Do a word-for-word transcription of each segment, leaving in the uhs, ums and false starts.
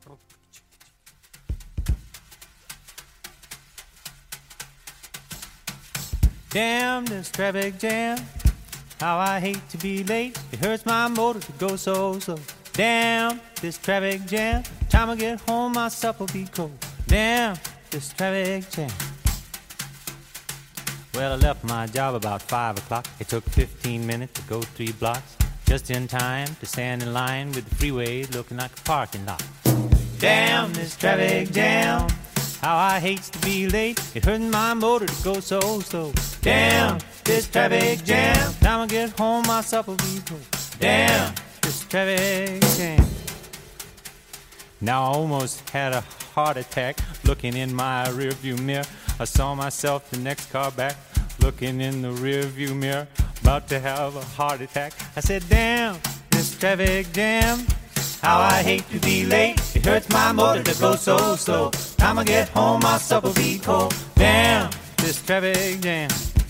Damn this traffic jam, how I hate to be late. It hurts my motor to go so slow. Damn this traffic jam, time I get home my supper'll be cold. Damn this traffic jam. Well, I left my job about five o'clock. It took fifteen minutes to go three blocks, just in time to stand in line with the freeway looking like a parking lot. Damn this traffic jam, how I hate to be late. It hurts my motor to go so slow. Damn this traffic jam, time I get home my supper'll be cold. Damn this traffic jam. Now I almost had a heart attack looking in my rearview mirror. I saw myself the next car back, looking in the rearview mirror, about to have a heart attack. I said, damn this traffic jam, how I hate to be late. It hurts my motor to go so slow. Time I get home my supper'll be cold. Damn this traffic jam.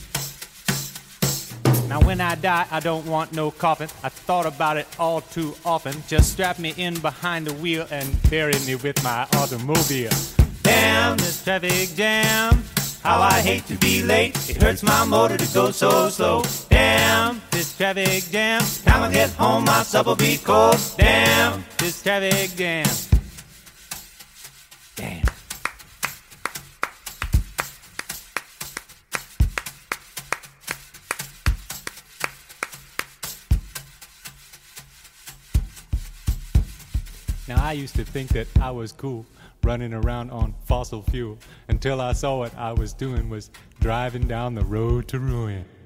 Now when I die, I don't want no coffin. I thought about it all too often. Just strap me in behind the wheel and bury me with my automobile. Damn this traffic jam, how I hate to be late. It hurts my motor to go so slow. Damn this traffic jam, time I get home my supper'll be cold. Damn this traffic jam. Damn. Now I used to think that I was cool running around on fossil fuel until I saw what I was doing was driving down the road to ruin.